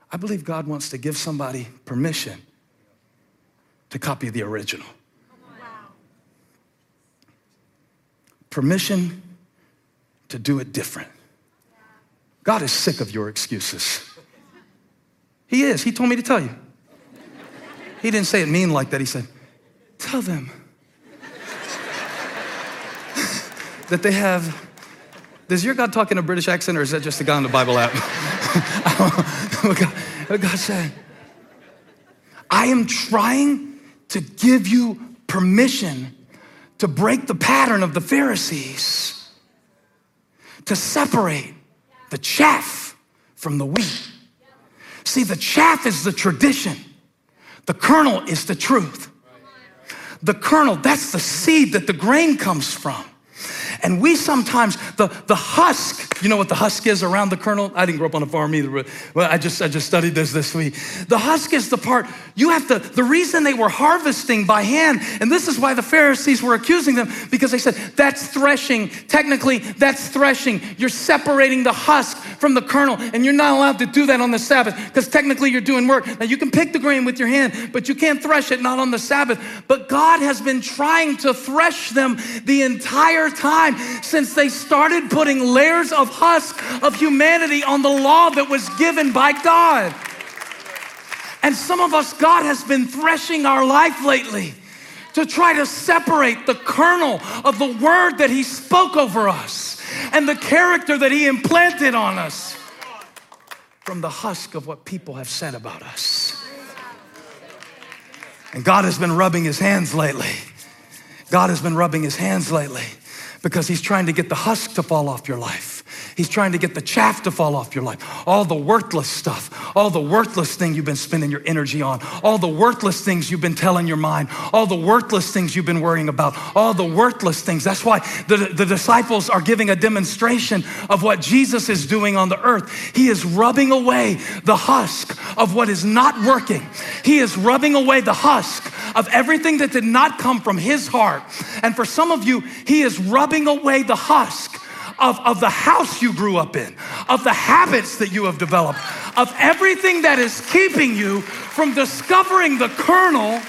I believe God wants to give somebody permission to copy the original. Permission to do it different. God is sick of your excuses. He is. He told me to tell you. He didn't say it mean like that. He said, tell them that they have. Does your God talk in a British accent, or is that just a guy on the Bible app? What God said, I am trying to give you permission to break the pattern of the Pharisees, to separate the chaff from the wheat. See, the chaff is the tradition. The kernel is the truth. The kernel, that's the seed that the grain comes from. And we sometimes, the husk, you know what the husk is around the kernel? I didn't grow up on a farm either, but I just studied this week. The husk is the part, the reason they were harvesting by hand, and this is why the Pharisees were accusing them, because they said, that's threshing. Technically, that's threshing. You're separating the husk from the kernel, and you're not allowed to do that on the Sabbath, because technically you're doing work. Now, you can pick the grain with your hand, but you can't thresh it, not on the Sabbath. But God has been trying to thresh them the entire time, since they started putting layers of husk of humanity on the law that was given by God. And some of us, God has been threshing our life lately to try to separate the kernel of the word that he spoke over us and the character that he implanted on us from the husk of what people have said about us. And God has been rubbing his hands lately. God has been rubbing his hands lately, because he's trying to get the husk to fall off your life. He's trying to get the chaff to fall off your life. All the worthless stuff, all the worthless thing you've been spending your energy on, all the worthless things you've been telling your mind, all the worthless things you've been worrying about, all the worthless things. That's why the disciples are giving a demonstration of what Jesus is doing on the earth. He is rubbing away the husk of what is not working. He is rubbing away the husk of everything that did not come from his heart. And for some of you, he is rubbing away the husk of the house you grew up in, of the habits that you have developed, of everything that is keeping you from discovering the kernel.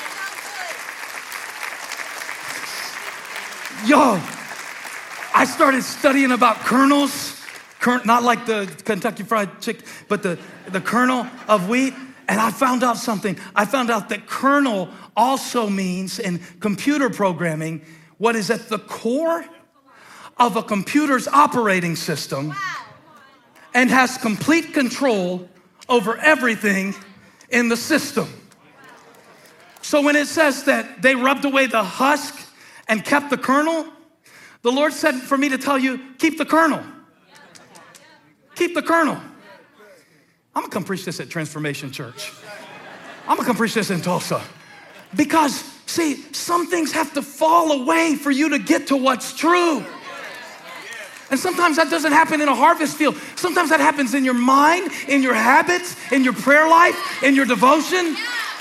Yo, I started studying about kernels, not like the Kentucky Fried Chicken, but the kernel of wheat. And I found out something. I found out that kernel also means, in computer programming, what is at the core of a computer's operating system and has complete control over everything in the system. So when it says that they rubbed away the husk and kept the kernel, the Lord said for me to tell you, keep the kernel. Keep the kernel. I'm gonna come preach this at Transformation Church. I'm gonna come preach this in Tulsa. Because, see, some things have to fall away for you to get to what's true. And sometimes that doesn't happen in a harvest field. Sometimes that happens in your mind, in your habits, in your prayer life, in your devotion.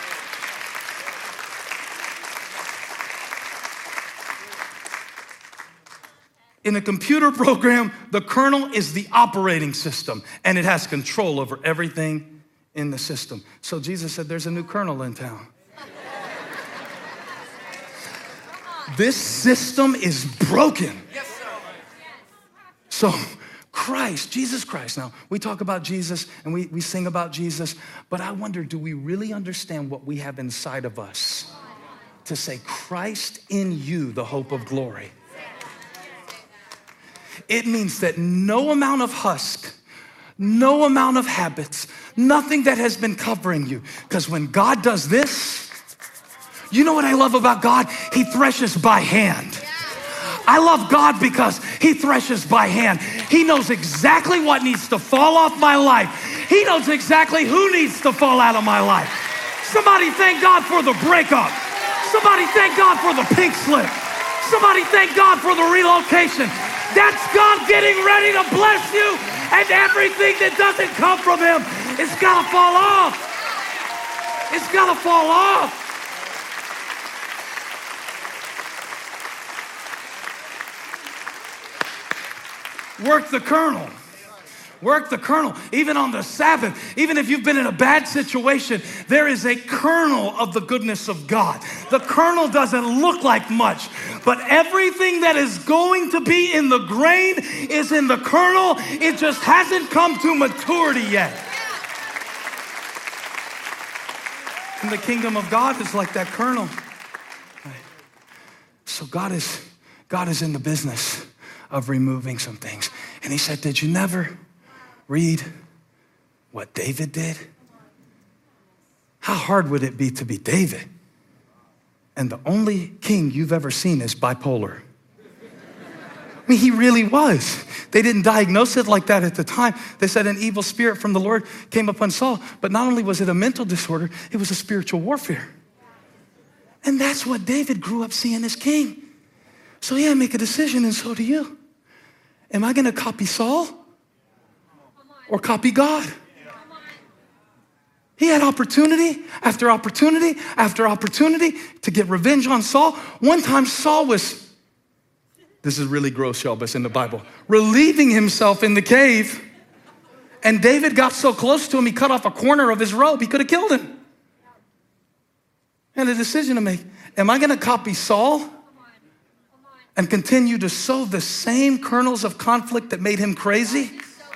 In a computer program, the kernel is the operating system, and it has control over everything in the system. So Jesus said, there's a new kernel in town. This system is broken. So Christ, Jesus Christ. Now, we talk about Jesus and we sing about Jesus, but I wonder, do we really understand what we have inside of us to say, Christ in you, the hope of glory? It means that no amount of husk, no amount of habits, nothing that has been covering you. Because when God does this, you know what I love about God? He threshes by hand. I love God because he threshes by hand. He knows exactly what needs to fall off my life. He knows exactly who needs to fall out of my life. Somebody thank God for the breakup. Somebody thank God for the pink slip. Somebody thank God for the relocation. That's God getting ready to bless you, and everything that doesn't come from him, it's gotta fall off. It's gotta fall off. Work the kernel. Work the kernel. Even on the Sabbath, even if you've been in a bad situation, there is a kernel of the goodness of God. The kernel doesn't look like much, but everything that is going to be in the grain is in the kernel. It just hasn't come to maturity yet. And the kingdom of God is like that kernel. So God is in the business of removing some things. And he said, did you never read what David did? How hard would it be to be David? And the only king you've ever seen is bipolar. I mean, he really was. They didn't diagnose it like that at the time. They said an evil spirit from the Lord came upon Saul, but not only was it a mental disorder, it was a spiritual warfare. And that's what David grew up seeing as king. So he had to make a decision, and so do you. Am I gonna copy Saul or copy God? He had opportunity after opportunity after opportunity to get revenge on Saul. One time Saul was, this is really gross, y'all, but it's in the Bible, relieving himself in the cave. And David got so close to him, he cut off a corner of his robe. He could have killed him. And a decision to make. Am I gonna copy Saul and continue to sow the same kernels of conflict that made him crazy?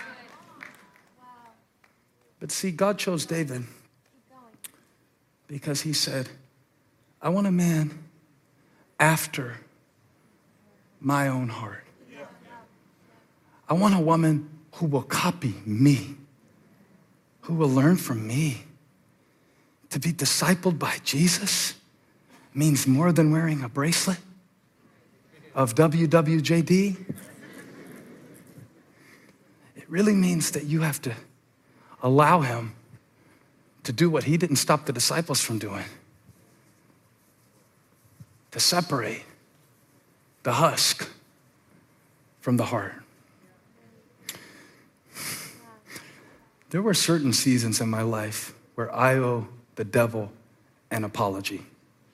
But see, God chose David because he said, I want a man after my own heart. I want a woman who will copy me, who will learn from me. To be discipled by Jesus means more than wearing a bracelet of WWJD. It really means that you have to allow him to do what he didn't stop the disciples from doing, to separate the husk from the heart. There were certain seasons in my life where I owe the devil an apology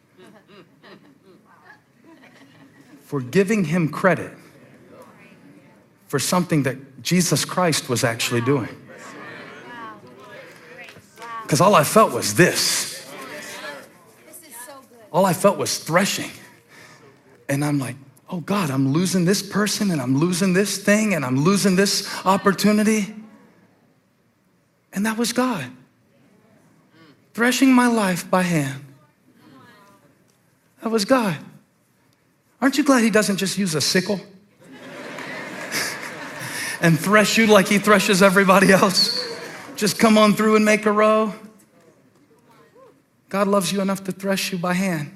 for giving him credit for something that Jesus Christ was actually doing. Because all I felt was this. All I felt was threshing. And I'm like, oh God, I'm losing this person and I'm losing this thing and I'm losing this opportunity. And that was God. Threshing my life by hand. That was God. Aren't you glad he doesn't just use a sickle and thresh you like he threshes everybody else? Just come on through and make a row. God loves you enough to thresh you by hand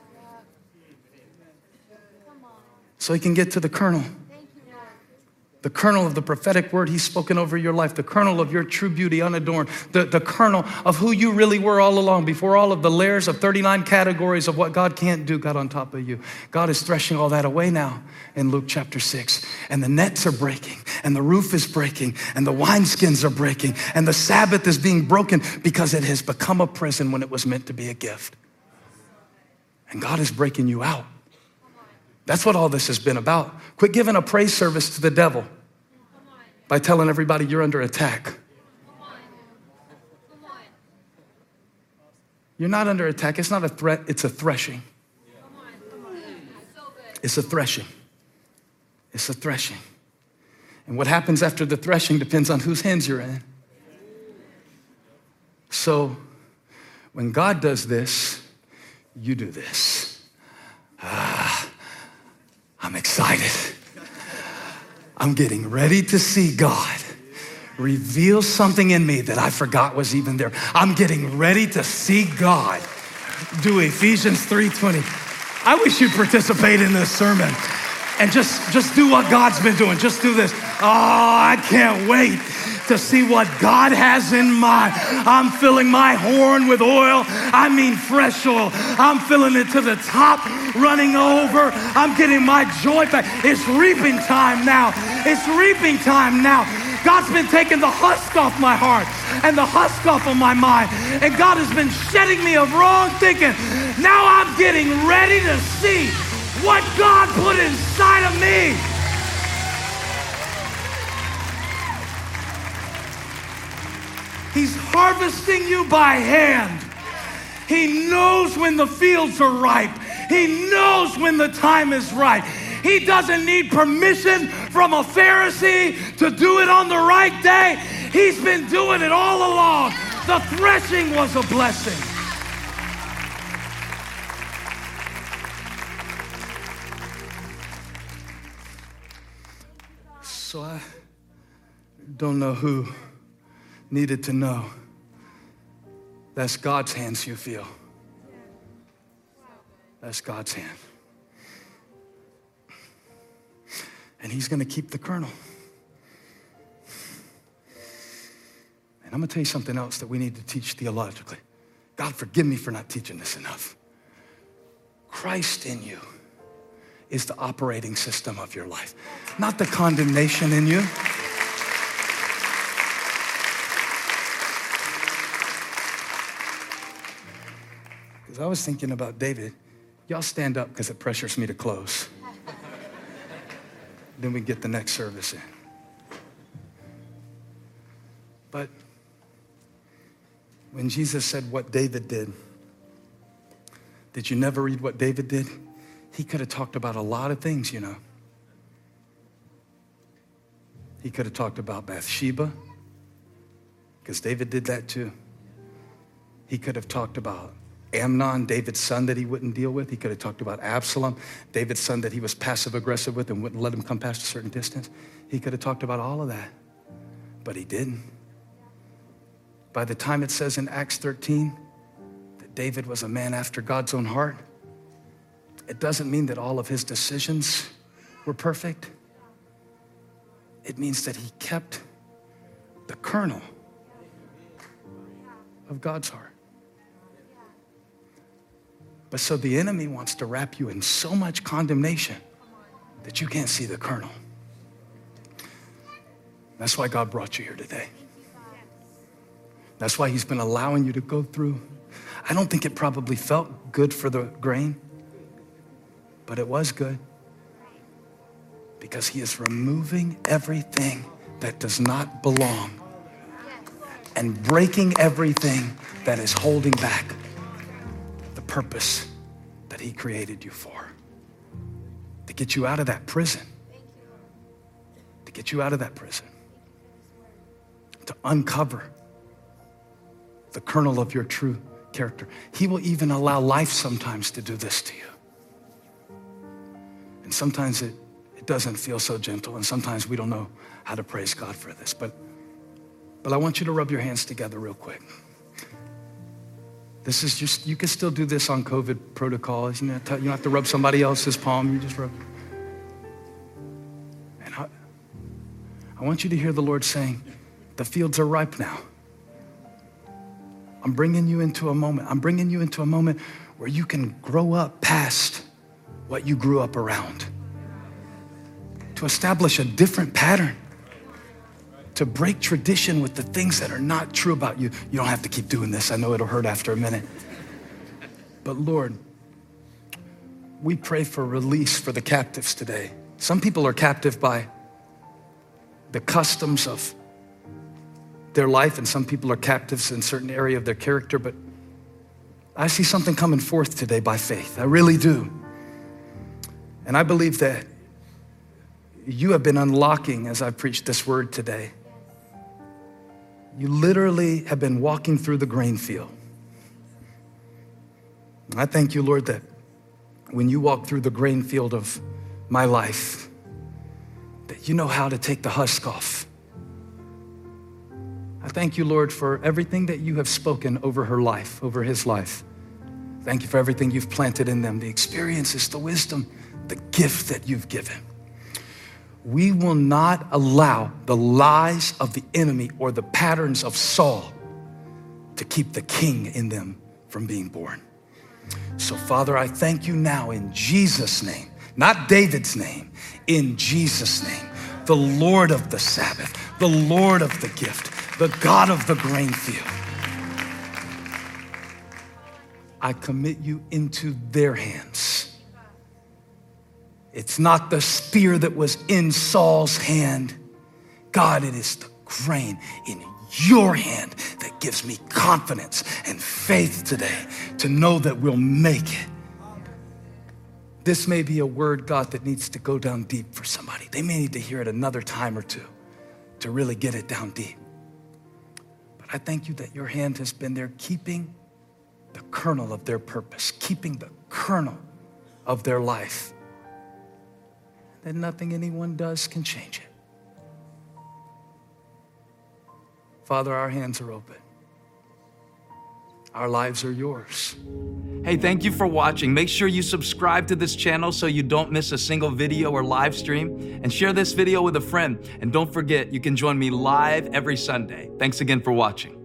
so he can get to the kernel. The kernel of the prophetic word he's spoken over your life, the kernel of your true beauty unadorned, the kernel of who you really were all along before all of the layers of 39 categories of what God can't do got on top of you. God is threshing all that away now in Luke chapter 6. And the nets are breaking, and the roof is breaking, and the wineskins are breaking, and the Sabbath is being broken because it has become a prison when it was meant to be a gift. And God is breaking you out. That's what all this has been about. Quit giving a praise service to the devil by telling everybody you're under attack. You're not under attack. It's not a threat. It's a threshing. It's a threshing. It's a threshing. And what happens after the threshing depends on whose hands you're in. So when God does this, you do this. I'm excited. I'm getting ready to see God reveal something in me that I forgot was even there. I'm getting ready to see God do Ephesians 3:20. I wish you'd participate in this sermon and just do what God's been doing. Just do this. Oh, I can't wait to see what God has in mind. I'm filling my horn with oil. I mean fresh oil. I'm filling it to the top, running over. I'm getting my joy back. It's reaping time now. It's reaping time now. God's been taking the husk off my heart and the husk off of my mind. And God has been shedding me of wrong thinking. Now I'm getting ready to see what God put inside of me. He's harvesting you by hand. He knows when the fields are ripe. He knows when the time is right. He doesn't need permission from a Pharisee to do it on the right day. He's been doing it all along. The threshing was a blessing. So I don't know who needed to know. That's God's hands you feel. That's God's hand. And he's going to keep the kernel. And I'm going to tell you something else that we need to teach theologically. God, forgive me for not teaching this enough. Christ in you is the operating system of your life, not the condemnation in you. Because I was thinking about David. Y'all stand up because it pressures me to close. Then we get the next service in. But when Jesus said what David did you never read what David did? He could have talked about a lot of things, you know. He could have talked about Bathsheba, because David did that too. He could have talked about Amnon, David's son that he wouldn't deal with. He could have talked about Absalom, David's son that he was passive aggressive with and wouldn't let him come past a certain distance. He could have talked about all of that, but he didn't. By the time it says in Acts 13 that David was a man after God's own heart, it doesn't mean that all of his decisions were perfect. It means that he kept the kernel of God's heart. But so the enemy wants to wrap you in so much condemnation that you can't see the kernel. That's why God brought you here today. That's why he's been allowing you to go through. I don't think it probably felt good for the grain, but it was good because he is removing everything that does not belong and breaking everything that is holding back the purpose that he created you for, to get you out of that prison, to get you out of that prison, to uncover the kernel of your true character. He will even allow life sometimes to do this to you. And sometimes it doesn't feel so gentle, and sometimes we don't know how to praise God for this. But I want you to rub your hands together real quick. This is just, you can still do this on COVID protocols. You don't have to rub somebody else's palm. You just rub. And I want you to hear the Lord saying, the fields are ripe now. I'm bringing you into a moment. I'm bringing you into a moment where you can grow up past what you grew up around, to establish a different pattern, to break tradition with the things that are not true about you. You don't have to keep doing this. I know it'll hurt after a minute. But Lord, we pray for release for the captives today. Some people are captive by the customs of their life, and some people are captives in a certain area of their character, but I see something coming forth today by faith. I really do. And I believe that you have been unlocking as I preached this word today. You literally have been walking through the grain field. I thank you, Lord, that when you walk through the grain field of my life, that you know how to take the husk off. I thank you, Lord, for everything that you have spoken over her life, over his life. Thank you for everything you've planted in them, the experiences, the wisdom, the gift that you've given. We will not allow the lies of the enemy or the patterns of Saul to keep the king in them from being born. So, Father, I thank you now in Jesus' name, not David's name, in Jesus' name, the Lord of the Sabbath, the Lord of the gift, the God of the grain field. I commit you into their hands. It's not the spear that was in Saul's hand. God, it is the grain in your hand that gives me confidence and faith today to know that we'll make it. This may be a word, God, that needs to go down deep for somebody. They may need to hear it another time or two to really get it down deep. But I thank you that your hand has been there keeping the kernel of their purpose, keeping the kernel of their life. That nothing anyone does can change it. Father, our hands are open. Our lives are yours. Hey, thank you for watching. Make sure you subscribe to this channel so you don't miss a single video or live stream, and share this video with a friend. And don't forget, you can join me live every Sunday. Thanks again for watching.